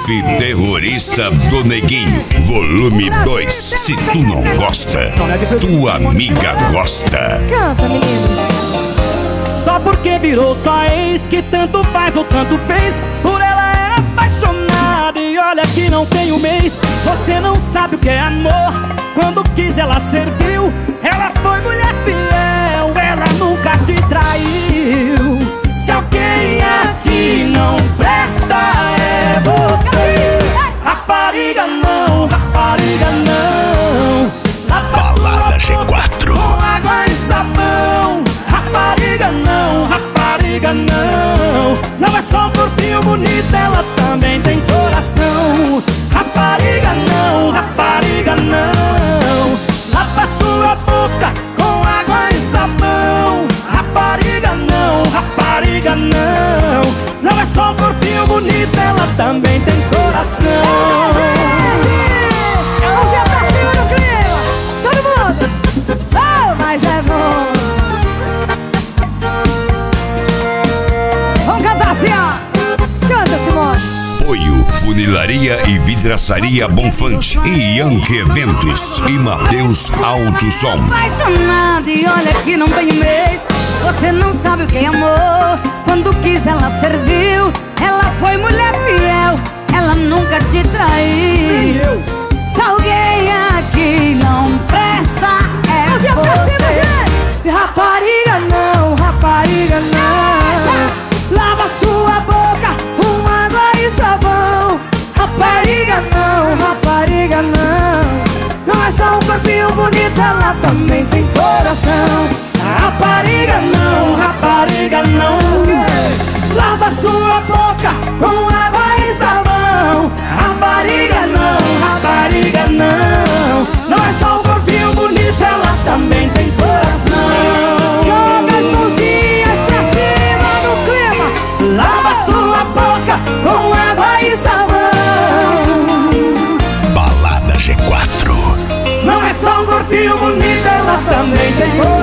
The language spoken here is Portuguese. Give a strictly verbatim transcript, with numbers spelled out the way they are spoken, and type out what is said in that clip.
F Terrorista do Neguinho, volume dois. Se tu não gosta, tua amiga gosta. Canta, meninos. Só porque virou só ex, que tanto faz ou tanto fez. Por ela era apaixonada e olha que não tem um mês. Você não sabe o que é amor, quando quis ela serviu. Ela foi mulher fiel, ela nunca te traiu. Se alguém aqui não presta é você. Rapariga não, rapariga não. Balada G quatro. Com água e sabão. Rapariga não, rapariga não. Não é só um corpinho bonito, ela também tem coração. Rapariga não, rapariga não. Lava sua boca com água e sabão. Rapariga não, rapariga não. Não é só um corpinho bonito, ela também tem coração. Mãozinha pra cima no clima. Todo mundo. Oh, mas é bom. Vamos cantar assim, ó. Canta, Simone. Apoio Funilaria e Vidraçaria Bonfante, e Yankee Eventos e Mateus Alto Som. Apaixonada e olha que não tem um mês. Você não sabe o que é amor, quando quis ela serviu. Ela foi mulher fiel, ela nunca te traiu. Se alguém aqui não presta é Mãozinha pra cima, você. gente. Rapariga não, rapariga não. Lava sua boca com água e sabão. Rapariga não, rapariga não. Não é só um corpinho bonito, ela também tem coração. Rapariga não, rapariga não. Lava sua boca com água e sabão. Rapariga não, rapariga não. Não é só um corpinho bonito, ela também tem coração. Joga as mãozinhas pra cima no clima. Lava sua boca com água e sabão. Balada G quatro. Não é só um corpinho bonito, ela também tem coração.